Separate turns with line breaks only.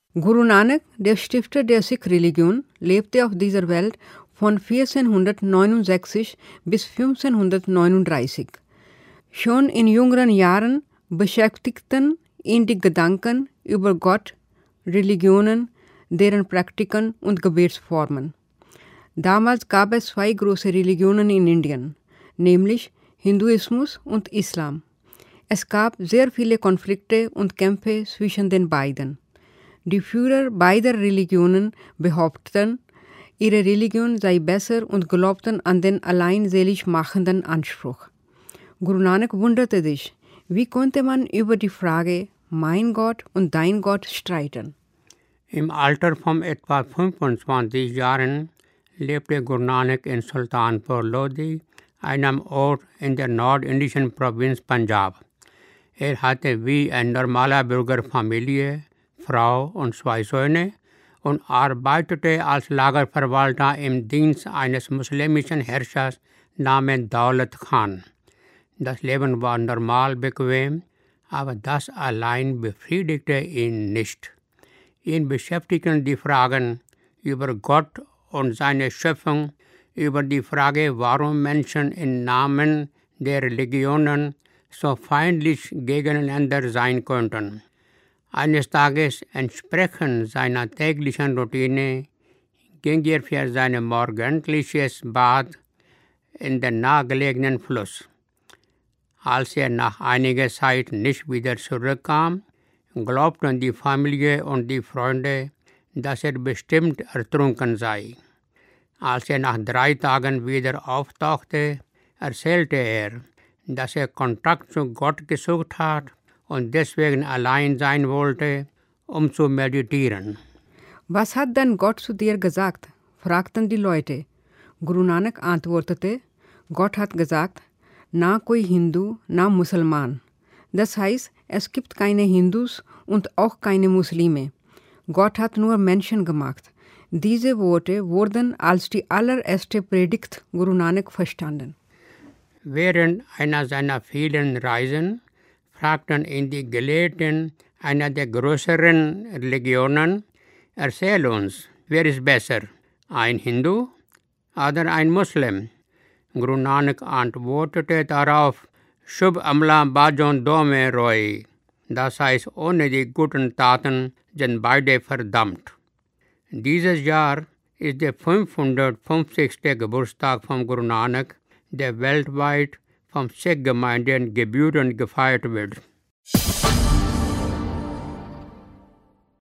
Guru Nanak, der Stifter der Sikh-Religion, lebte auf dieser Welt von 1469 bis 1539. Schon in jüngeren Jahren beschäftigten ihn die Gedanken über Gott, Religionen, deren Praktiken und Gebetsformen. Damals gab es zwei große Religionen in Indien, nämlich Hinduismus und Islam. Es gab sehr viele Konflikte und Kämpfe zwischen den beiden. Die Führer beider Religionen behaupteten, ihre Religion sei besser und glaubten an den allein selig machenden Anspruch. Guru Nanak wunderte sich, wie konnte man über die Frage mein Gott und dein Gott streiten?
Im Alter von etwa 25 Jahren lebte Guru Nanak in Sultanpur Lodi, einem Ort in der nordindischen Provinz Punjab. Er hatte wie ein normaler Bürger Familie, Frau und zwei Söhne und arbeitete als Lagerverwalter im Dienst eines muslimischen Herrschers namens Daulat Khan. Das Leben war normal bequem, aber das allein befriedigte ihn nicht. Ihn beschäftigten die Fragen über Gott und seine Schöpfung, über die Frage, warum Menschen im Namen der Religionen so feindlich gegeneinander sein könnten. Eines Tages, entsprechend seiner täglichen Routine, ging er für sein morgendliches Bad in den nahegelegenen Fluss. Als er nach einiger Zeit nicht wieder zurückkam, glaubten die Familie und die Freunde, dass er bestimmt ertrunken sei. Als er nach 3 Tagen wieder auftauchte, erzählte er, dass er Kontakt zu Gott gesucht hat und deswegen allein sein wollte, um zu meditieren.
Was hat denn Gott zu dir gesagt? Fragten die Leute. Guru Nanak antwortete, Gott hat gesagt, na koi Hindu, na Musulman. Das heißt, es gibt keine Hindus und auch keine Muslime. Gott hat nur Menschen gemacht. Diese Worte wurden als die allererste Predigt Guru Nanak verstanden.
Während einer seiner vielen Reisen fragten ihn die Gelehrten einer der größeren Religionen, erzähl uns, wer ist besser, ein Hindu oder ein Muslim? Guru Nanak antwortete darauf, Shubh Amla Bajon Dome Roy. Das heißt, ohne die guten Taten sind beide verdammt. Dieses Jahr ist der 550. Geburtstag von Guru Nanak, der weltweit von Sikh-Gemeinden gebührend gefeiert wird.